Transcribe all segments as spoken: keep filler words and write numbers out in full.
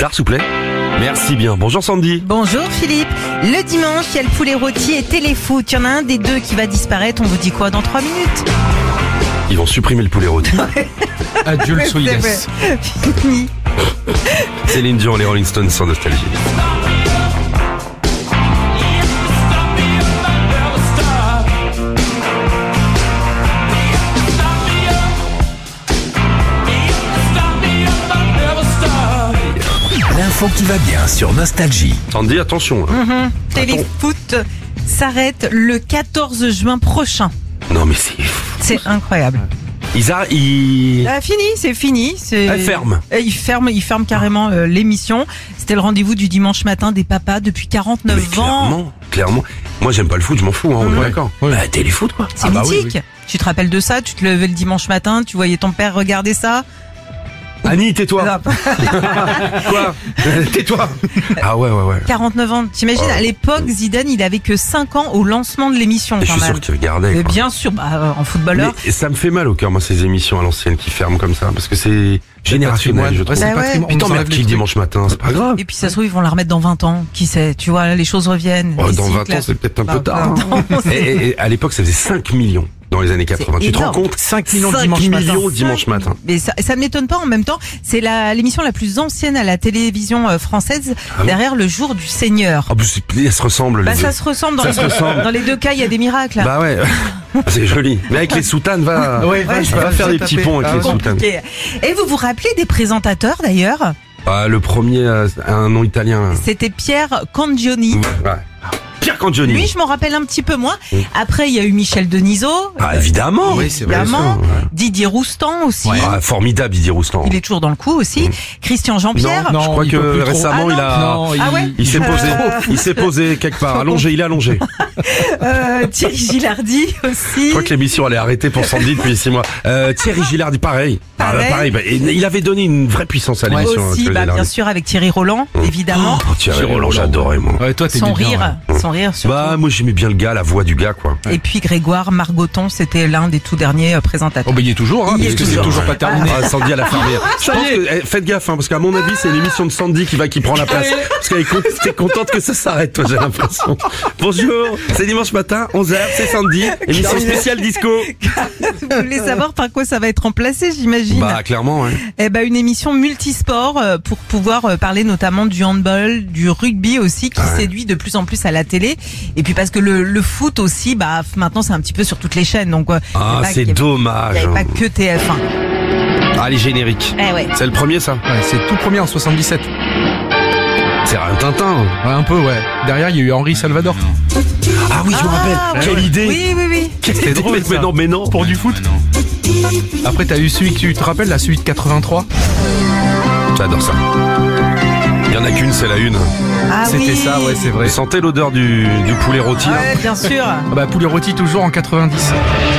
guitare, s'il vous plaît. Merci bien. Bonjour Sandy. Bonjour Philippe. Le dimanche, il y a le poulet rôti et téléfoot. Il y en a un des deux qui va disparaître. On vous dit quoi dans trois minutes? Ils vont supprimer le poulet rôti. Adieu le soyez. Fini. Céline Dion, les Rolling Stones sans nostalgie. L'info qui va bien sur Nostalgie. Sandy, attention. Hein. Mmh. Téléfoot s'arrête le quatorze juin prochain. Non mais c'est... C'est incroyable. Ils a... Ils... Ah, fini, c'est fini. C'est... Elle ferme. Euh, Ils ferment, ils ferment carrément euh, l'émission. C'était le rendez-vous du dimanche matin des papas depuis quarante-neuf Mais ans. clairement, clairement. Moi j'aime pas le foot, je m'en fous, hein, on est Ouais. d'accord. Ouais. Bah, téléfoot quoi. C'est Ah bah oui, mythique. oui. Tu te rappelles de ça? Tu te levais le dimanche matin, tu voyais ton père regarder ça. Annie, tais-toi. Quoi? Tais-toi. Ah ouais, ouais, ouais. quarante-neuf ans. T'imagines, Oh. à l'époque, Zidane, il avait que cinq ans au lancement de l'émission. Et je quand suis même. sûr qu'il regardait. Mais quoi. bien sûr, bah, euh, en footballeur. Mais ça me fait mal au cœur, moi, ces émissions à l'ancienne qui ferment comme ça, parce que c'est générationnel, je trouve. Ouais, c'est Bah ouais. patrimoine. Puis On t'emmerdes enlève les qui le trucs. dimanche matin, c'est pas grave. Et puis ça se trouve, ils vont la remettre dans vingt ans. Qui sait? Tu vois, les choses reviennent. Oh, les dans vingt cycles. ans, c'est peut-être un Bah, peu tard. vingt ans, Et, c'est- et- et à l'époque, ça faisait cinq millions dans les années quatre-vingts. Tu te rends énorme. compte? cinq millions le cinq dimanche matin. millions le dimanche matin. Mais ça, ça ne m'étonne pas en même temps. C'est la, l'émission la plus ancienne à la télévision euh, française, Ah oui derrière le jour du Seigneur. En plus, elles se ressemblent. Bah, les ça deux. se ressemble dans, Ça les, se ressemble. dans les deux cas, il y a des miracles. Bah ouais, c'est joli. Mais avec les soutanes, va, Ouais, va, va, va, faire va des taper. petits ponts avec Ah les ouais. soutanes. Compliqué. Et vous vous rappelez des présentateurs d'ailleurs? Ah, le premier, euh, un nom italien. Là. C'était Pierre Cangioni. Ouais. Pierre Cangioni. Lui, je m'en rappelle un petit peu moins. Oui. Après, il y a eu Michel Denisot. Ah, évidemment. Oui, c'est vrai. Évidemment. Bien sûr, ouais. Didier Roustan aussi. Ah, formidable, Didier Roustan. Il est toujours dans le coup aussi. Mm. Christian Jean-Pierre. Non, Je crois il peut que plus trop. récemment, Ah, il a... Non, il... Ah ouais Il s'est Euh, posé, il s'est posé quelque part, allongé, il est allongé. Euh, Thierry Gilardi aussi. Je crois que l'émission elle est arrêtée pour Sandy depuis six mois. Euh, Thierry Gilardi, pareil. Ah, Pareil. pareil. Bah, et il avait donné une vraie puissance à Ouais. l'émission. hein, Aussi, Thierry bah, bien Gilardi. sûr, avec Thierry Roland, évidemment. Oh, Thierry Roland, j'adorais moi. Ouais, toi, t'es Son bien, rire, ouais. son rire surtout. Bah moi j'aimais bien le gars, la voix du gars quoi. Et puis Grégoire Margoton, c'était l'un des tout derniers euh, présentateurs. Oh, bah, il y est toujours, hein, Il y parce est que c'est toujours. toujours pas terminé. Ah, Sandy elle a fermé. Je Ça pense y est. que, eh, faites gaffe hein, parce qu'à mon avis c'est l'émission de Sandy qui va qui prend la place. Parce qu'elle est con- t'es contente que ça s'arrête toi j'ai l'impression. Bonjour, c'est dimanche matin, onze heures, c'est Sandy, émission spéciale disco. Vous voulez savoir par quoi ça va être remplacé, j'imagine? Bah clairement ouais. Eh ben, une émission multisport euh, pour pouvoir euh, parler notamment du handball, du rugby aussi, qui Ouais. séduit de plus en plus à la télé. Et puis parce que le, le foot aussi, bah maintenant c'est un petit peu sur toutes les chaînes. Donc euh, Ah il y a pas c'est que- dommage. Il n'y avait hein. pas que T F un. Ah les génériques. Eh ouais. C'est le premier ça. Ouais, c'est tout premier en soixante-dix-sept. C'est un Tintin. Ouais, un peu, ouais. Derrière, il y a eu Henri Salvador. Ah oui je me rappelle. Ah, Quelle ouais. idée. Oui, oui, oui. C'était drôle, mais, mais ça. non mais non. Pour du foot. Après, t'as eu celui que tu te rappelles, la suite quatre-vingt-trois. J'adore ça. Il y en a qu'une, c'est la une. Ah C'était oui. ça, ouais, c'est vrai. Vous sentez l'odeur du, du poulet rôti là Ouais, bien sûr. Ah bah, poulet rôti toujours en quatre-vingt-dix.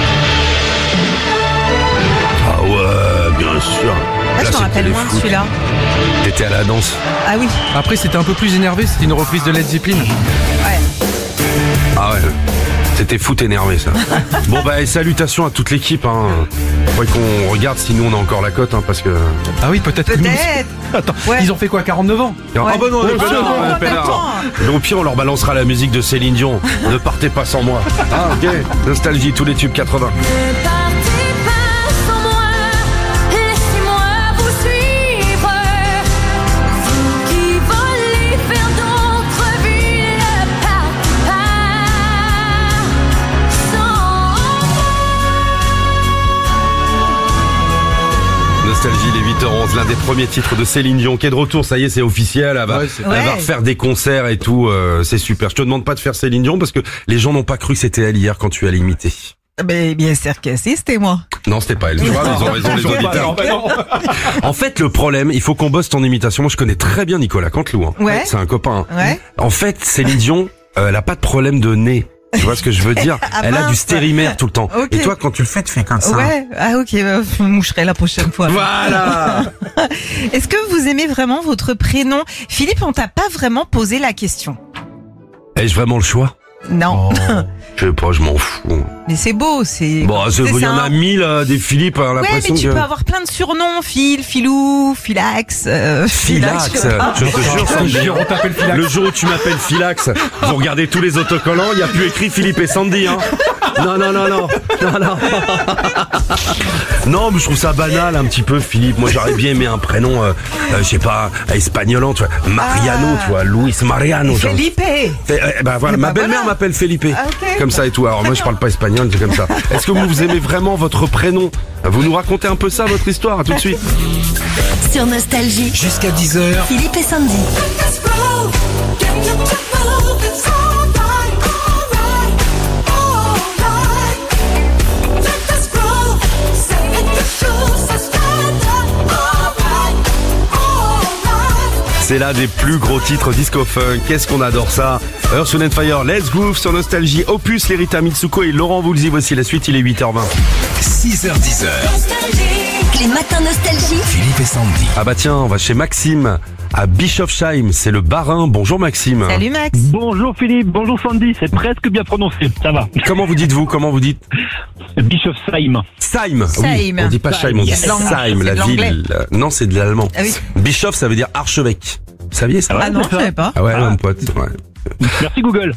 Ah ouais, bien sûr. Moi, je Là, me rappelle c'était moins les de foot. celui-là. T'étais à la danse. Ah oui. Après, c'était un peu plus énervé, c'était une reprise de Led Zeppelin. Ouais. Ah ouais. C'était foot énervé ça. Bon bah et salutations à toute l'équipe. Hein. Faudrait qu'on regarde si nous on a encore la cote hein, parce que. Ah oui, peut-être que nous- Peut-être. Attends, Ouais. ils ont fait quoi, quarante-neuf ans? Ah bah non, Ouais. non, Oh, non, non, non, non, peinard. attends. Mais au pire on leur balancera la musique de Céline Dion. Ne partez pas sans moi. Ah ok. Nostalgie, tous les tubes quatre-vingts. Ne partez pas sans moi, laissez-moi vous suivre. Vous qui volez vers d'autres villes, ne partez pas sans moi. Nostalgie, les huit heures onze, l'un des premiers titres de Céline Dion qui est de retour, ça y est, c'est officiel, elle va, Ouais, c'est- elle va Ouais. refaire des concerts et tout, euh, c'est super. Je te demande pas de faire Céline Dion parce que les gens n'ont pas cru que c'était elle hier quand tu as l'imité. Mais bien sûr que si, c'était moi. Non, c'était pas elle, tu vois, ils ont raison les Toujours pas, auditeurs. non, bah non. En fait, le problème, il faut qu'on bosse ton imitation. Moi, je connais très bien Nicolas Canteloup, hein. Ouais. C'est un copain. hein. Ouais. En fait, Céline Dion, euh, elle a pas de problème de nez. Tu vois ce que je veux dire? Ah, Elle a mince. du stérimaire tout le temps. Ok. Et toi, quand tu le fais, tu fais comme ça. Ouais. Ah ok, bah, je me moucherai la prochaine fois. Voilà. Est-ce que vous aimez vraiment votre prénom? Philippe, on t'a pas vraiment posé la question. Ai-je vraiment le choix? Non. Je sais pas, je m'en fous. Mais c'est beau, c'est. Bon, tu c'est- sais, il y c'est en un- a mille euh, des Philippe, hein, Ouais, l'impression mais tu que... peux avoir plein de surnoms, Phil, Philou, Philax, euh, Philax, je sais pas. je te jure, Je te Sandy, jure, on t'appelle Philax. le jour où tu m'appelles Philax, vous regardez tous les autocollants, il n'y a plus écrit Philippe et Sandy, hein. Non, non, non, non, non, non. Non, mais je trouve ça banal un petit peu, Philippe. Moi, j'aurais bien aimé un prénom, euh, euh, je sais pas, espagnolant, tu vois, Mariano, Ah. tu vois, Luis Mariano. genre. Felipe. Fait- euh, bah voilà, Eh ma bah belle-mère voilà. m'appelle Felipe, Ah, ok. comme ça et tout. Alors moi, je parle pas espagnol, c'est comme ça. Est-ce que vous, vous aimez vraiment votre prénom? Vous nous racontez un peu ça, votre histoire, à tout de suite. Sur Nostalgie, Jusqu'à dix heures, Philippe et Sandy. Let's go, get you to move, it's alright, alright, alright. Let us grow, say it the shoes, so stand up, alright, alright. C'est l'un des plus gros titres disco funk. Qu'est-ce qu'on adore ça. Earth, Wind and Fire, Let's Groove sur Nostalgie. Opus, Lerita Mitsuko et Laurent Voulzy. Voici la suite, il est huit heures vingt. six heures dix heures. Les matins Nostalgie. Philippe et Sandy. Ah bah tiens, on va chez Maxime à Bischofsheim. C'est le Barin. Bonjour Maxime. Salut Max. Bonjour Philippe, bonjour Sandy, c'est presque bien prononcé, ça va. Comment vous dites-vous? Comment vous dites? Bischofsheim. Saim. Saim. Oui, on dit pas Scheim, on dit C'est de l'anglais. Saim, C'est la de l'anglais. ville. Non, c'est de l'allemand. Ah oui. Bischof, ça veut dire archevêque. Vous saviez ça? Ah non, je savais pas. Ah ouais, mon pote. Ouais. Merci Google.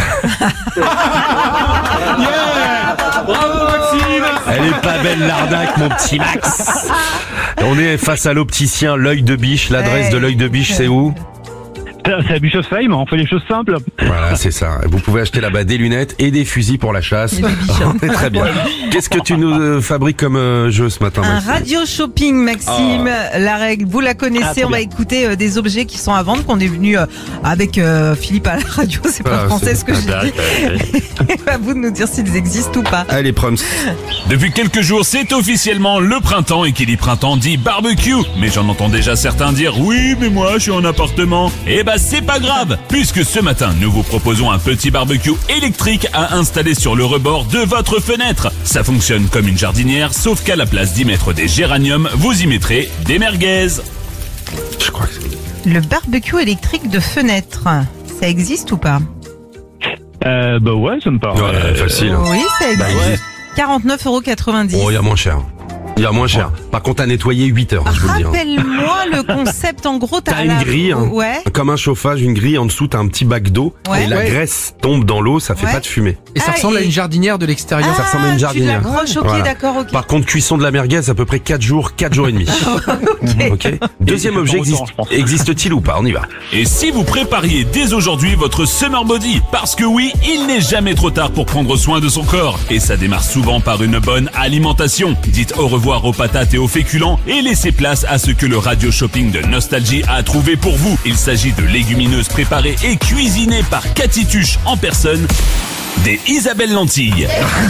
Elle est pas belle l'arnaque, mon petit Max. On est face à l'opticien L'Œil de Biche. L'adresse Ouais. de L'Œil de Biche, c'est où? C'est à Bischofsheim, on fait les choses simples. Voilà, c'est ça. Vous pouvez acheter là-bas des lunettes et des fusils pour la chasse. Et des bichots. C'est très bien. Qu'est-ce que tu nous euh, fabriques comme euh, jeu ce matin, Un Maxime? radio shopping, Maxime. La règle, vous la connaissez. Ah, très on va bien. écouter euh, des objets qui sont à vendre, qu'on est venu euh, avec euh, Philippe à la radio. C'est pas Ah, français c'est- ce que j'ai dit. À vous de nous dire s'ils existent ou pas. Allez, Proms. Depuis quelques jours, c'est officiellement le printemps et qui dit printemps dit barbecue. Mais j'en entends déjà certains dire oui, mais moi je suis en appartement. Eh bah c'est pas grave, puisque ce matin nous vous proposons un petit barbecue électrique à installer sur le rebord de votre fenêtre. Ça fonctionne comme une jardinière, sauf qu'à la place d'y mettre des géraniums, vous y mettrez des merguez. Je crois que c'est... Le barbecue électrique de fenêtre, ça existe ou pas? Euh, bah ouais, ça me paraît. Ouais, facile. Oui, ça Bah, existe. existe. quarante-neuf euros quatre-vingt-dix. Oh, il y a moins cher. Il y a moins cher. Par contre, à nettoyer huit heures, je vous le dis. hein. Rappelle-moi le concept. En gros, t'as T'as une la- grille, hein. Ouais. Comme un chauffage, une grille, en dessous t'as un petit bac d'eau Ouais. et la Ouais. graisse tombe dans l'eau, ça fait Ouais. pas de fumée. Et ça Ah, ressemble à et- une jardinière de l'extérieur. ça ressemble à une Ah, jardinière. Tu l'accroches, ok, Voilà. d'accord, ok. Par contre, cuisson de la merguez, à peu près quatre jours, quatre jours et demi. Ok. Deuxième Et objet autant, existe, je pense. existe-t-il ou pas? On y va. Et si vous prépariez dès aujourd'hui votre summer body, parce que oui, il n'est jamais trop tard pour prendre soin de son corps. Et ça démarre souvent par une bonne alimentation. Dites au revoir aux patates et aux féculents et laissez place à ce que le radio shopping de Nostalgie a trouvé pour vous. Il s'agit de légumineuses préparées et cuisinées par Cathy Tuche en personne. Des Isabelle Lentilles.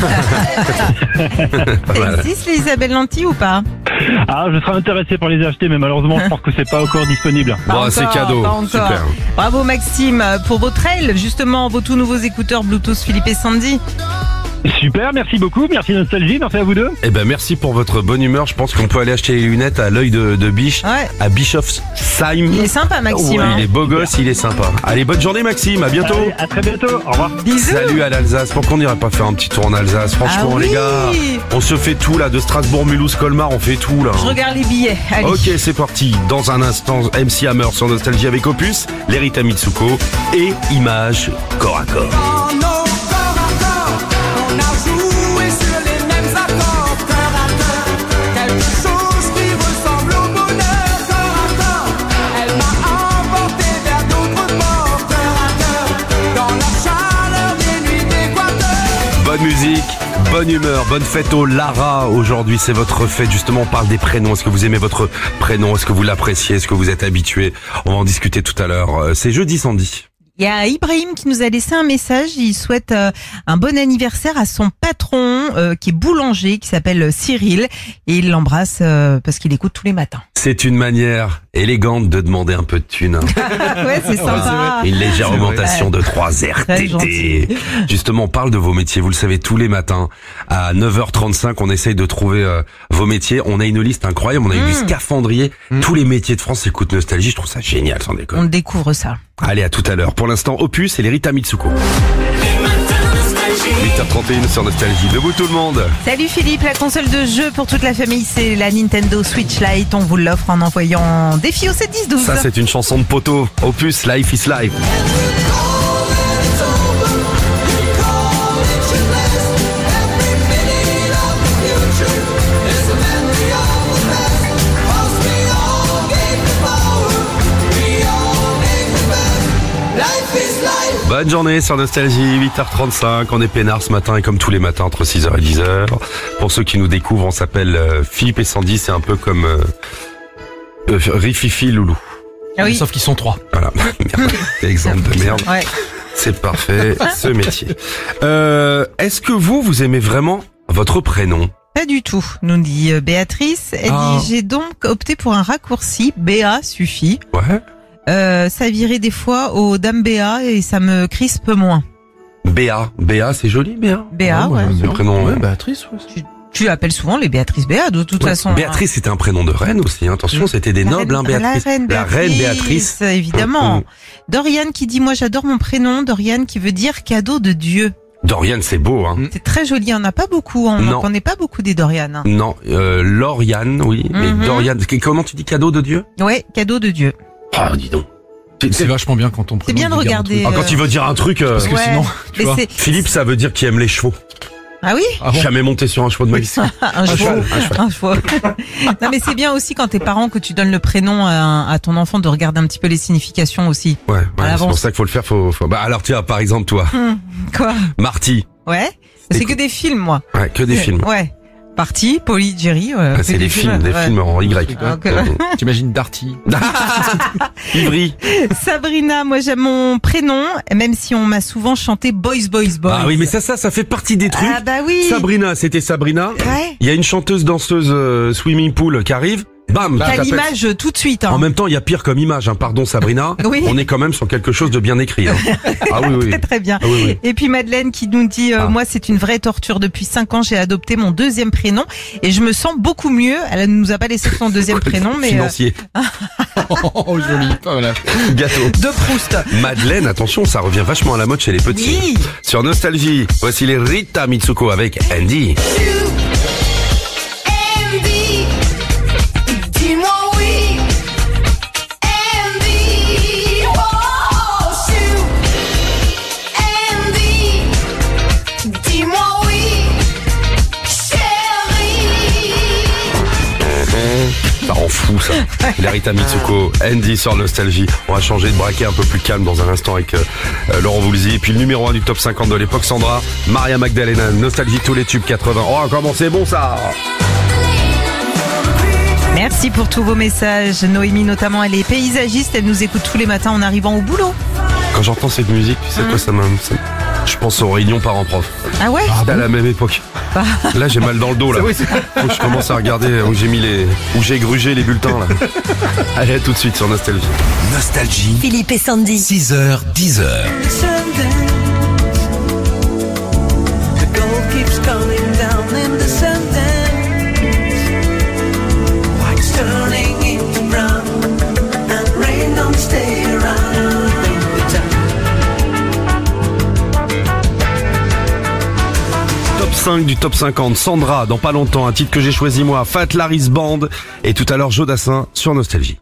Voilà. Existe les Isabelle Lentilles ou pas? Ah, je serais intéressé par les acheter, mais malheureusement, je pense que c'est pas encore disponible. Pas Bon, encore, c'est cadeau. pas encore. Super. Bravo Maxime pour vos trails, justement, vos tout nouveaux écouteurs Bluetooth Philippe et Sandy. Super, merci beaucoup, merci Nostalgie, merci à vous deux. Eh ben, merci pour votre bonne humeur. Je pense qu'on peut aller acheter les lunettes à L'Œil de, de Biche, Ouais. à Bischofsheim. Il est sympa Maxime. Ouais, hein. il est beau gosse, il est sympa. Allez, bonne journée Maxime, à bientôt. Allez, à très bientôt, au revoir. Bisous. Salut à l'Alsace. Pourquoi on n'irait pas faire un petit tour en Alsace? Franchement, Ah oui. les gars, on se fait tout là, de Strasbourg, Mulhouse, Colmar, on fait tout là. Je regarde les billets. Allez. Ok, c'est parti. Dans un instant, M C Hammer sur Nostalgie avec Opus, Lerita Mitsuko et Images corps à corps. Dans nos corps à corps, on a joué sur les mêmes accords. Cœur à cœur, quelque chose qui ressemble au bonheur. Corps à corps, elle m'a emporté vers d'autres ports. Cœur à cœur, dans la chaleur des nuits d'Équateur. Bonne musique, bonne humeur, bonne fête au Lara. Aujourd'hui, c'est votre fête. Justement, on parle des prénoms. Est-ce que vous aimez votre prénom? Est-ce que vous l'appréciez? Est-ce que vous êtes habitué? On va en discuter tout à l'heure. Euh, C'est jeudi, Sandy. Il y a Ibrahim qui nous a laissé un message. Il souhaite euh, un bon anniversaire à son patron euh, qui est boulanger, qui s'appelle Cyril. Et il l'embrasse euh, parce qu'il écoute tous les matins. C'est une manière élégante de demander un peu de thune. hein. Ouais, c'est sympa. Une légère C'est vrai. augmentation de trois R Très T T. Justement, on parle de vos métiers. Vous le savez, tous les matins, à neuf heures trente-cinq, on essaye de trouver euh, vos métiers. On a une liste incroyable. On a eu du scaphandrier. Tous les métiers de France écoutent Nostalgie. Je trouve ça génial, sans On déconner. découvre ça. Allez, à tout à l'heure. Pour l'instant, Opus et Lerita Mitsuko. Les matins nostalgiques. huit heures trente et un sur Nostalgie. Debout tout le monde. Salut Philippe, la console de jeu pour toute la famille, c'est la Nintendo Switch Lite. On vous l'offre en envoyant défi au sept dix douze. Ça, c'est une chanson de Poto. Opus, Life is Life. Bonne journée sur Nostalgie, huit heures trente-cinq, on est peinard ce matin et comme tous les matins entre six heures et dix heures. Pour ceux qui nous découvrent, on s'appelle euh, Philippe et Sandy, c'est un peu comme euh, euh, Rififi Loulou. Ah oui. Sauf qu'ils sont trois. Voilà, merde, exemple de merde. Ouais. C'est parfait, ce métier. Euh, est-ce que vous, vous aimez vraiment votre prénom ? Pas du tout, nous dit euh, Béatrice. Elle Ah. dit, j'ai donc opté pour un raccourci, B A suffit. Ouais. Euh, ça virait des fois au dame Béa et ça me crispe moins. Béa, Béa, c'est joli, Béa. Béa, ouais. C'est un prénom. Ouais, Béatrice. Ouais. Tu, tu appelles souvent les Béatrice Béa, de toute Ouais. façon. Béatrice, c'était un prénom de reine aussi. hein. Attention, c'était des La nobles, hein, reine- Béatrice. La reine La Béatrice. reine Béatrice. Évidemment. Mm. Dorian qui dit, moi j'adore mon prénom. Dorian qui veut dire cadeau de Dieu. Dorian, c'est beau, hein. C'est très joli, on n'a pas beaucoup, on Non. n'en connaît pas beaucoup des Dorian. hein. Non, euh, Lauriane, oui, mais Mhm. Dorian, comment tu dis cadeau de Dieu ? Ouais, cadeau de Dieu. Ah, dis donc. C'est vachement bien quand on C'est bien de regarder. Ah, quand il veut dire un truc, euh, Parce que Ouais. sinon, tu Mais vois. c'est- Philippe, ça veut dire qu'il aime les chevaux. Ah oui? Ah bon Jamais monté sur un cheval de ma vie. Un cheval. cheval, un cheval. Un cheval. Non mais c'est bien aussi quand t'es parent que tu donnes le prénom à, à ton enfant de regarder un petit peu les significations aussi. Ouais, ouais, c'est l'avance. pour ça qu'il faut le faire. Faut, faut... Bah alors tiens, par exemple toi, Hum, Quoi? Marty. Ouais? C'est Écoute. que des films moi. Ouais, que des films. Ouais. Parti, Polly, Jerry. Ouais, Ah, c'est des films, des ouais. films en Y. Ah, ok. T'imagines Darty. Ivry. Sabrina, moi j'aime mon prénom, même si on m'a souvent chanté Boys, Boys, Boys. Ah oui, mais ça, ça, ça fait partie des trucs. Ah bah oui. Sabrina, c'était Sabrina. Ouais. Il y a une chanteuse danseuse euh, swimming pool qui arrive. Bam. T'as tu t'appelles- l'image tout de suite. Hein. En même temps, il y a pire comme image. Hein. Pardon, Sabrina. Oui. On est quand même sur quelque chose de bien écrit. Hein. Ah oui, oui. Très très bien. Ah oui, oui. Et puis Madeleine qui nous dit, euh, Ah. moi c'est une vraie torture. Depuis cinq ans, j'ai adopté mon deuxième prénom et je me sens beaucoup mieux. Elle ne nous a pas laissé son deuxième prénom, mais euh, Financier. Oh, joli. Voilà. Gâteau. de Proust. Madeleine, attention, ça revient vachement à la mode chez les petits. Oui. Sur Nostalgie, voici les Rita Mitsuko avec Andy. Andy, dis-moi oui. Andy, oh, shoot. Andy, dis-moi oui. Chérie. Ça rend fou ça. Les Rita Mitsuko, Andy sur Nostalgie. On va changer de braquet un peu plus calme dans un instant avec euh, euh, Laurent Voulzy. Et puis le numéro un du top cinquante de l'époque, Sandra, Maria Magdalena, Nostalgie, tous les tubes quatre-vingts. Oh, comment c'est bon ça! Merci pour tous vos messages. Noémie notamment, elle est paysagiste. Elle nous écoute tous les matins en arrivant au boulot. Quand j'entends cette musique, tu sais quoi, ça me, ça me- je pense aux réunions parents-prof. Ah ouais? C'était à la même époque. Là, j'ai mal dans le dos, là. Faut que je commence à regarder où j'ai mis les, où j'ai grugé les bulletins, là. Allez, à tout de suite sur Nostalgie. Nostalgie, Philippe et Sandy. six heures, dix heures. The gold keeps coming down in the sentence. White's turning into brown, and rain don't stay around. Top cinq du top cinquante, Sandra, dans pas longtemps, un titre que j'ai choisi moi, Fat Larry's Band, et tout à l'heure Jodassin sur Nostalgie.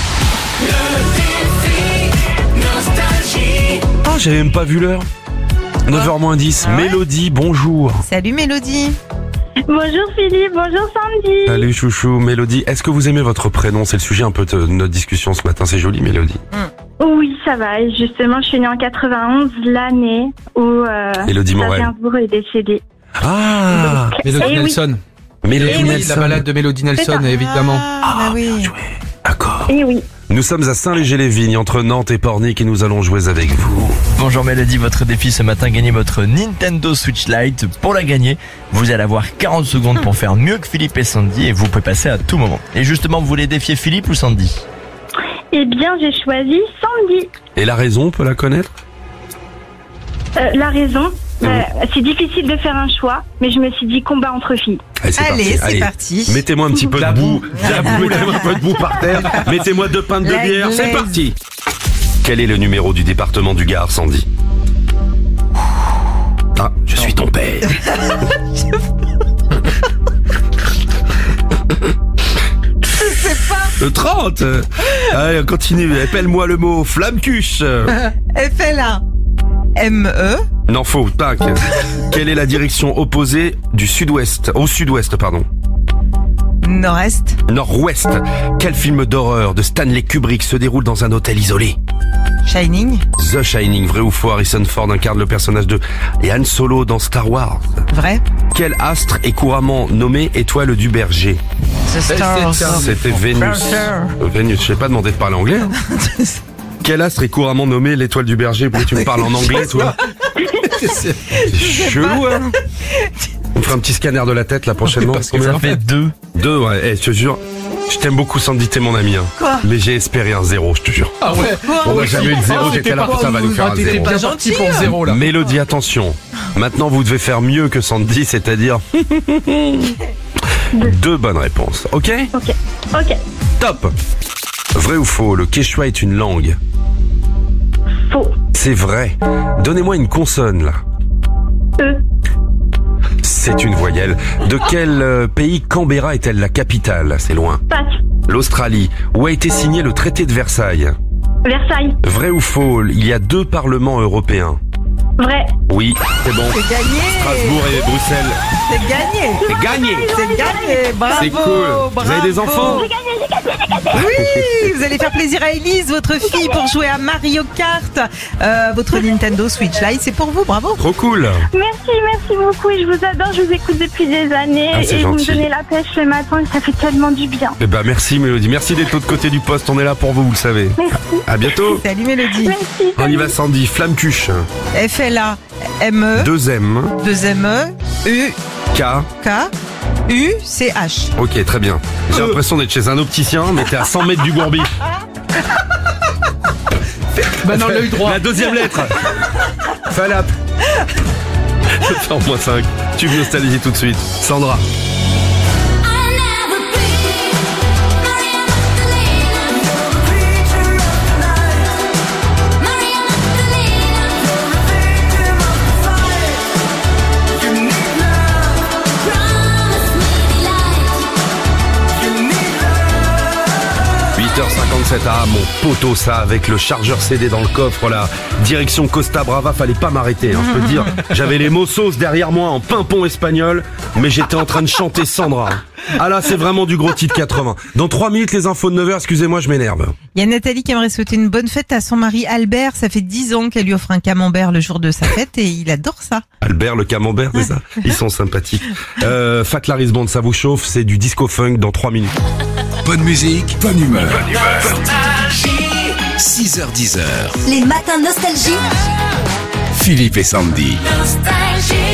Ah, j'avais même pas vu l'heure. neuf heures moins dix, Ah ouais Mélodie, bonjour. Salut Mélodie. Bonjour Philippe, bonjour Sandy. Salut chouchou, Mélodie. Est-ce que vous aimez votre prénom? C'est le sujet un peu de notre discussion ce matin, c'est joli Mélodie. Oui, ça va. Et justement, je suis née en quatre-vingt-onze, l'année où euh, Mélodie Morel. Gainsbourg est décédé. Ah, Mélodie Eh oui. Nelson. Mélodie Oui, Nelson. la balade de Mélodie Nelson, ça. évidemment. Ah, bah oui. D'accord. Et oui. Nous sommes à Saint-Léger-les-Vignes, entre Nantes et Pornic, et nous allons jouer avec vous. Bonjour Mélodie, votre défi ce matin, gagnez votre Nintendo Switch Lite. Pour la gagner, vous allez avoir quarante secondes pour faire mieux que Philippe et Sandy et vous pouvez passer à tout moment. Et justement, vous voulez défier Philippe ou Sandy? Eh bien, j'ai choisi Sandy. Et la raison, on peut la connaître? Euh, la raison, euh, c'est difficile de faire un choix, mais je me suis dit combat entre filles. Allez, c'est Allez, parti. c'est parti. Mettez-moi un petit peu de boue. Viens, mettez-moi un peu de boue par terre. Mettez-moi deux pintes de La bière. C'est glaise. parti. Quel est le numéro du département du Gard, Sandy? Ah, je suis ton père. Je sais pas. Le trente. Allez, on continue. Appelle-moi le mot flamme-cuche. F L A M E. Non, faux, tac. Quelle est la direction opposée du sud-ouest, au sud-ouest, pardon? Nord-Est. Nord-ouest. Quel film d'horreur de Stanley Kubrick se déroule dans un hôtel isolé? Shining. The Shining, vrai ou faux? Harrison Ford incarne le personnage de Han Solo dans Star Wars. Vrai. Quel astre est couramment nommé étoile du berger? The Stars. C'était Vénus. Vénus, je t'ai pas demandé de parler anglais. Hein. Quel astre est couramment nommé l'étoile du berger? Pourquoi tu me parles en anglais, toi? C'est chelou, hein. On fera un petit scanner de la tête, là, prochainement. Parce que ça fait deux. Deux, ouais. Eh, je te jure, je t'aime beaucoup, Sandy, t'es mon ami. Hein. Quoi? Mais j'ai espéré un zéro, je te jure. Ah ouais. On n'a jamais eu de zéro, j'étais là, putain, va nous faire un T'étais zéro. pas gentil pour zéro là. Mélodie, attention. Maintenant, vous devez faire mieux que Sandy, c'est-à-dire... Deux bonnes réponses, ok? Ok. Ok. Top. Vrai ou faux, le quechua est une langue? Faux. C'est vrai. Donnez-moi une consonne, là. E. C'est une voyelle. De quel euh, pays Canberra est-elle la capitale? C'est loin. Passe. L'Australie. Où a été signé le traité de Versailles? Versailles. Vrai ou faux, il y a deux parlements européens? Vrai. Oui, c'est bon. C'est gagné. Strasbourg et Bruxelles. C'est gagné. C'est gagné. C'est gagné. Bravo. C'est cool. Vous avez des bravo. enfants? Oui, vous allez faire plaisir à Elise, votre fille, pour jouer à Mario Kart. Euh, votre Nintendo Switch Lite, c'est pour vous, bravo. Trop cool. Merci, merci beaucoup. Et je vous adore. Je vous écoute depuis des années. Ah, c'est et gentil. vous me donnez la pêche le matin. Et ça fait tellement du bien. Eh ben, merci Mélodie. Merci d'être de l'autre côté du poste. On est là pour vous, vous le savez. Merci. À bientôt. Salut Mélodie. Merci. On y va, Sandy. Flamme-cuche. F L A M E. Deux M. deux M E. U. K. K. U. C H. Ok, très bien. J'ai l'impression d'être chez un opticien, mais t'es à cent mètres du gourbi. Maintenant l'œil droit. La deuxième lettre. Falap. Fais en moins cinq. Tube nostalgie tout de suite. Sandra. huit heures cinquante-sept, ah mon poteau ça, avec le chargeur C D dans le coffre là, direction Costa Brava, fallait pas m'arrêter, hein, je peux te dire, j'avais les Mossos derrière moi en pimpon espagnol, mais j'étais en train de chanter Sandra. Ah là c'est vraiment du gros titre quatre-vingts. Dans trois minutes les infos de neuf heures, excusez-moi je m'énerve. Il y a Nathalie qui aimerait souhaiter une bonne fête à son mari Albert, ça fait dix ans qu'elle lui offre un camembert le jour de sa fête et il adore ça. Albert le camembert, c'est ça? Ils sont sympathiques. Euh, Fat Larry Band, ça vous chauffe, c'est du disco funk dans trois minutes. Bonne musique, bonne humeur. six heures dix heures. Les matins nostalgie. Philippe et Sandy. Nostalgie.